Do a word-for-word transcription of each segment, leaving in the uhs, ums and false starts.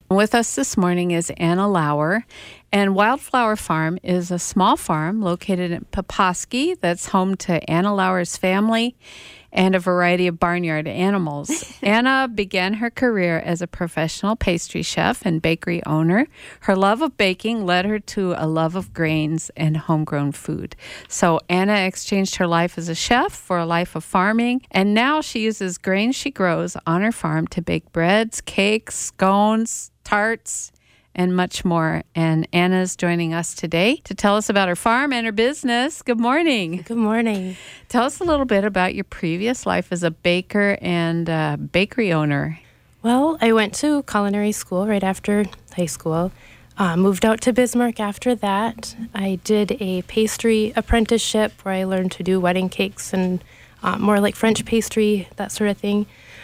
With us this morning is Anna Lauer, and Wildflower Farm is a small farm located in Peposky that's home to Anna Lauer's family and a variety of barnyard animals. Anna began her career as a professional pastry chef and bakery owner. Her love of baking led her to a love of grains and homegrown food. So Anna exchanged her life as a chef for a life of farming, and now she uses grains she grows on her farm to bake breads, cakes, scones, tarts, and much more. And Anna's joining us today to tell us about her farm and her business. Good morning. Good morning. Tell us a little bit about your previous life as a baker and uh, bakery owner. Well, I went to culinary school right after high school. Uh, moved out to Bismarck after that. I did a pastry apprenticeship where I learned to do wedding cakes and uh, more like French pastry, that sort of thing.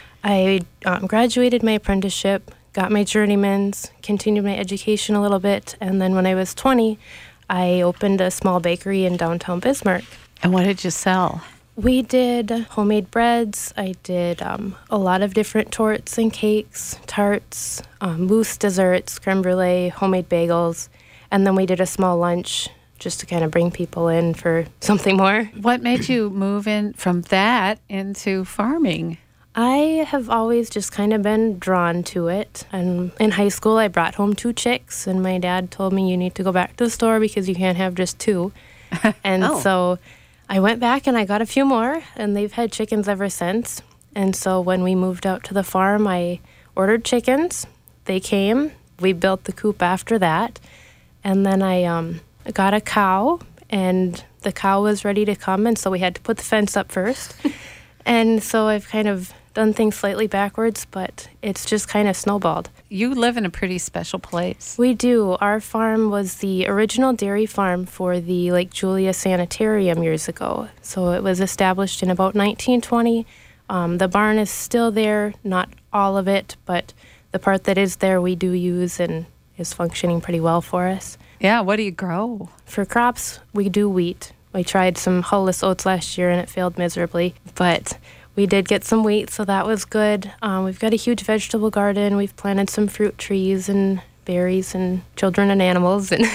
I um, graduated my apprenticeship, got my journeyman's, continued my education a little bit, and then when I was twenty, I opened a small bakery in downtown Bismarck. And what did you sell? We did homemade breads. I did um, a lot of different torts and cakes, tarts, um, mousse desserts, creme brulee, homemade bagels, and then we did a small lunch just to kind of bring people in for something more. What made you move in from that into farming? I have always just kind of been drawn to it. And in high school, I brought home two chicks, and my dad told me, you need to go back to the store because you can't have just two. And oh. so I went back and I got a few more, and they've had chickens ever since. And so when we moved out to the farm, I ordered chickens. They came. We built the coop after that. And then I um, got a cow, and the cow was ready to come, and so we had to put the fence up first. And so I've kind of done things slightly backwards, but it's just kind of snowballed. You live in a pretty special place. We do. Our farm was the original dairy farm for the Lake Julia Sanitarium years ago. So it was established in about nineteen twenty. Um, the barn is still there, not all of it, but the part that is there we do use and is functioning pretty well for us. Yeah, what do you grow? For crops, we do wheat. We tried some hulless oats last year and it failed miserably, but we did get some wheat, so that was good. Um, we've got a huge vegetable garden. We've planted some fruit trees and berries and children and animals. And,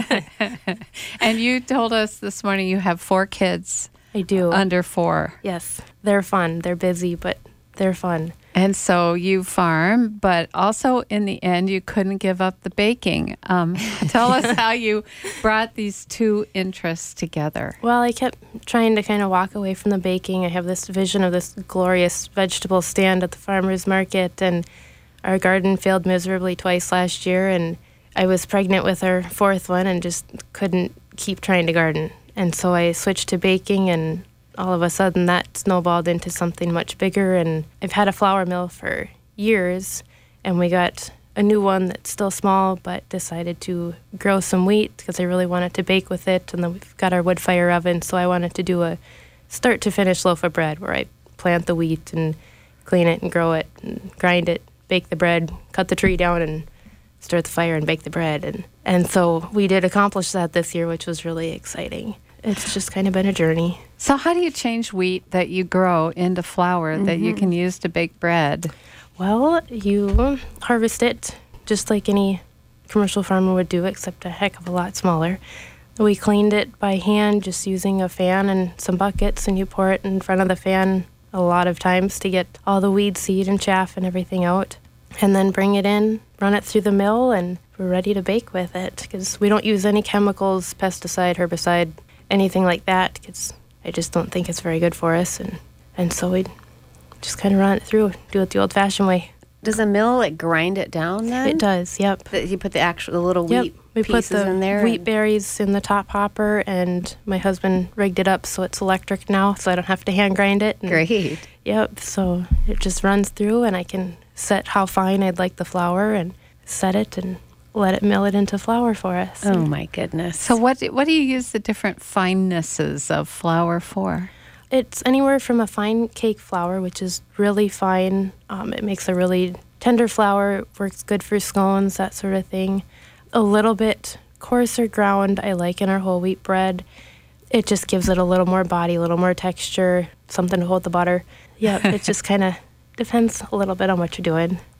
and you told us this morning you have four kids. I do. Under four. Yes. They're fun. They're busy, but they're fun. And so you farm, but also in the end, you couldn't give up the baking. Um, tell us how you brought these two interests together. Well, I kept trying to kind of walk away from the baking. I have this vision of this glorious vegetable stand at the farmer's market, and our garden failed miserably twice last year, and I was pregnant with our fourth one and just couldn't keep trying to garden. And so I switched to baking, and all of a sudden that snowballed into something much bigger, and I've had a flour mill for years, and we got a new one that's still small, but decided to grow some wheat because I really wanted to bake with it, and then we've got our wood fire oven, so I wanted to do a start to finish loaf of bread where I plant the wheat and clean it and grow it and grind it, bake the bread, cut the tree down and start the fire and bake the bread, and, and so we did accomplish that this year, which was really exciting. It's just kind of been a journey. So how do you change wheat that you grow into flour mm-hmm. that you can use to bake bread? Well, you harvest it just like any commercial farmer would do, except a heck of a lot smaller. We cleaned it by hand just using a fan and some buckets, and you pour it in front of the fan a lot of times to get all the weed seed and chaff and everything out. And then bring it in, run it through the mill, and we're ready to bake with it because we don't use any chemicals, pesticide, herbicide, anything like that, because I just don't think it's very good for us, and, and so we just kind of run it through, do it the old-fashioned way. Does a mill like grind it down then? It does, yep. The, you put the actual the little yep. wheat we pieces put the in there? wheat and... berries in the top hopper, and my husband rigged it up so it's electric now, so I don't have to hand grind it. And, Great. Yep, so it just runs through, and I can set how fine I'd like the flour and set it and let it mill it into flour for us. Oh, my goodness. So what do, what do you use the different finenesses of flour for? It's anywhere from a fine cake flour, which is really fine. Um, it makes a really tender flour, works good for scones, that sort of thing. A little bit coarser ground I like in our whole wheat bread. It just gives it a little more body, a little more texture, something to hold the butter. Yeah, it just kind of depends a little bit on what you're doing.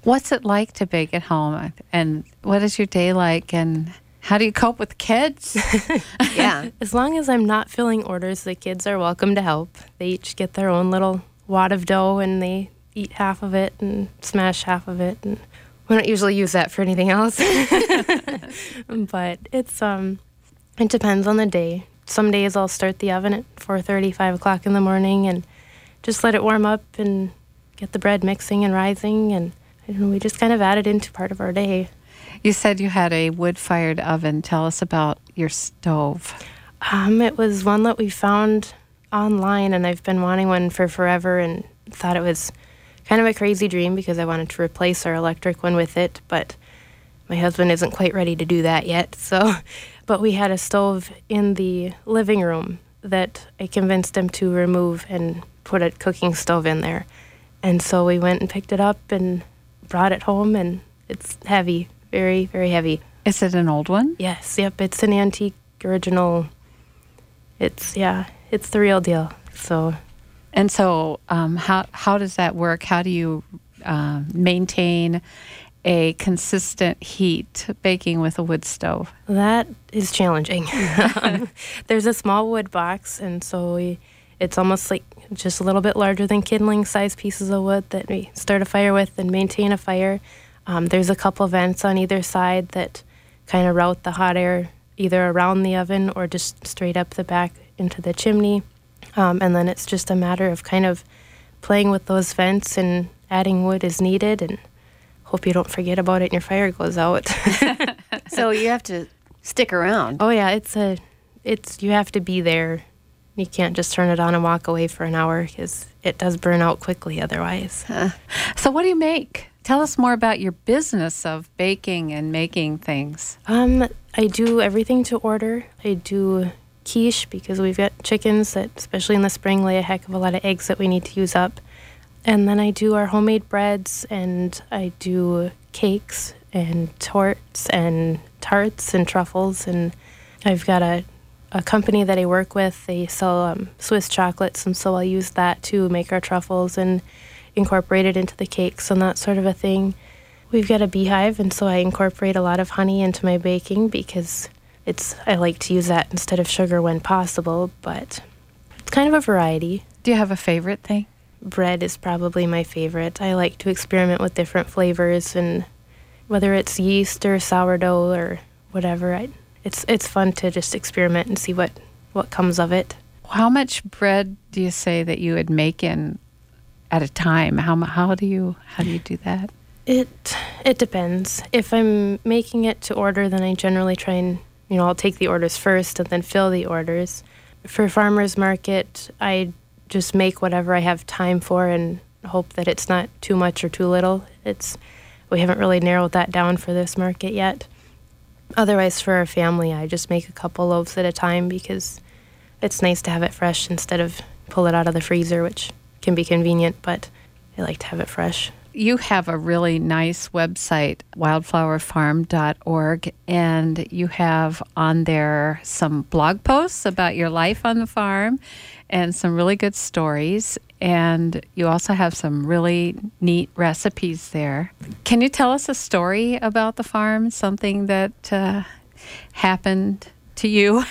What's it like to bake at home? And what is your day like? And how do you cope with kids? Yeah. As long as I'm not filling orders, the kids are welcome to help. They each get their own little wad of dough, and they eat half of it and smash half of it. And we don't usually use that for anything else. But it's um, it depends on the day. Some days I'll start the oven at four thirty, five o'clock in the morning, and just let it warm up and get the bread mixing and rising, and, and we just kind of add it into part of our day. You said you had a wood-fired oven. Tell us about your stove. Um, it was one that we found online, and I've been wanting one for forever and thought it was kind of a crazy dream because I wanted to replace our electric one with it, but my husband isn't quite ready to do that yet. So, but we had a stove in the living room that I convinced him to remove and put a cooking stove in there. And so we went and picked it up and brought it home, and it's heavy. Very, very heavy. Is it an old one? Yes, yep, it's an antique original. It's, yeah, it's the real deal. So, And so um, how, how does that work? How do you uh, maintain a consistent heat baking with a wood stove? that is challenging. um, there's a small wood box, and so we, it's almost like just a little bit larger than kindling size pieces of wood that we start a fire with and maintain a fire. Um, there's a couple vents on either side that kind of route the hot air either around the oven or just straight up the back into the chimney. Um, and then it's just a matter of kind of playing with those vents and adding wood as needed, and hope you don't forget about it and your fire goes out. So you have to stick around. Oh yeah, it's a, it's you have to be there. You can't just turn it on and walk away for an hour because it does burn out quickly otherwise. So what do you make? Tell us more about your business of baking and making things. Um, I do everything to order. I do quiche because we've got chickens that, especially in the spring, lay a heck of a lot of eggs that we need to use up. And then I do our homemade breads, and I do cakes and torts and tarts and truffles. And I've got a, a company that I work with. They sell um, Swiss chocolates, and so I'll use that to make our truffles and incorporate it into the cakes and that sort of a thing. We've got a beehive, and so I incorporate a lot of honey into my baking because it's I like to use that instead of sugar when possible, but it's kind of a variety. Do you have a favorite thing? Bread is probably my favorite. I like to experiment with different flavors, and whether it's yeast or sourdough or whatever, I, it's it's fun to just experiment and see what, what comes of it. How much bread do you say that you would make in at a time? How mu- how do you how do you do that? It it depends. If I'm making it to order, then I generally try and, you know, I'll take the orders first and then fill the orders. For farmers market, I just make whatever I have time for and hope that it's not too much or too little. It's we haven't really narrowed that down for this market yet. Otherwise, for our family, I just make a couple loaves at a time because it's nice to have it fresh instead of pull it out of the freezer, which can be convenient, but I like to have it fresh. You have a really nice website, wildflower farm dot org, and you have on there some blog posts about your life on the farm and some really good stories. And you also have some really neat recipes there. Can you tell us a story about the farm, something that uh, happened to you?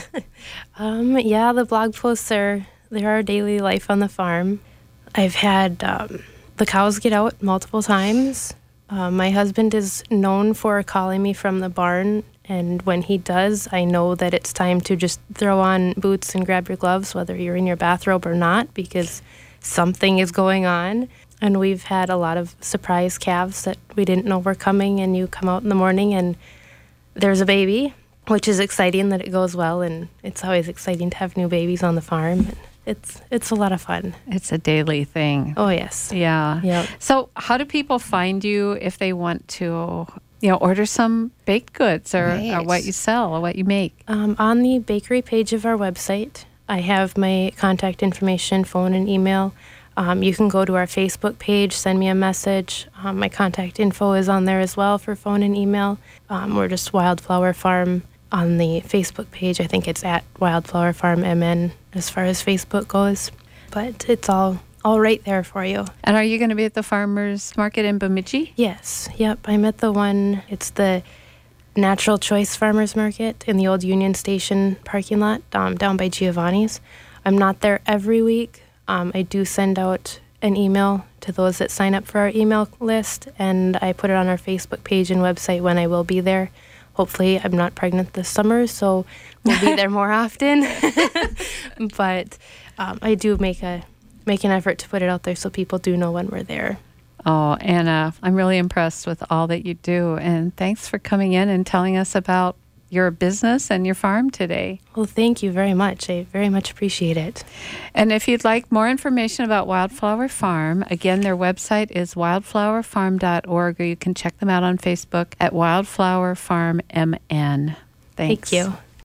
Um, yeah, the blog posts are, they're our daily life on the farm. I've had um, the cows get out multiple times. Uh, my husband is known for calling me from the barn, and when he does, I know that it's time to just throw on boots and grab your gloves, whether you're in your bathrobe or not, because something is going on. And we've had a lot of surprise calves that we didn't know were coming, and you come out in the morning and there's a baby, which is exciting that it goes well, and it's always exciting to have new babies on the farm. It's it's a lot of fun. It's a daily thing. Oh, yes. Yeah. Yep. So how do people find you if they want to, you know, order some baked goods or, or Right. what you sell or what you make? Um, on the bakery page of our website, I have my contact information, phone and email. Um, you can go to our Facebook page, send me a message. Um, my contact info is on there as well for phone and email. Um, we're just Wildflower Farm on the Facebook page. I think it's at Wildflower Farm M N as far as Facebook goes. But it's all all right there for you. And are you going to be at the farmers market in Bemidji? Yes. Yep. I'm at the one, it's the Natural Choice Farmers Market in the old Union Station parking lot um, down by Giovanni's. I'm not there every week. Um, I do send out an email to those that sign up for our email list, and I put it on our Facebook page and website when I will be there. Hopefully, I'm not pregnant this summer, so we'll be there more often. But um, I do make a make an effort to put it out there so people do know when we're there. Oh, Anna, I'm really impressed with all that you do. And thanks for coming in and telling us about your business and your farm today. Well, thank you very much. I very much appreciate it. And if you'd like more information about Wildflower Farm, again, their website is wildflower farm dot org, or you can check them out on Facebook at Wildflower Farm M N. Thanks. Thank you.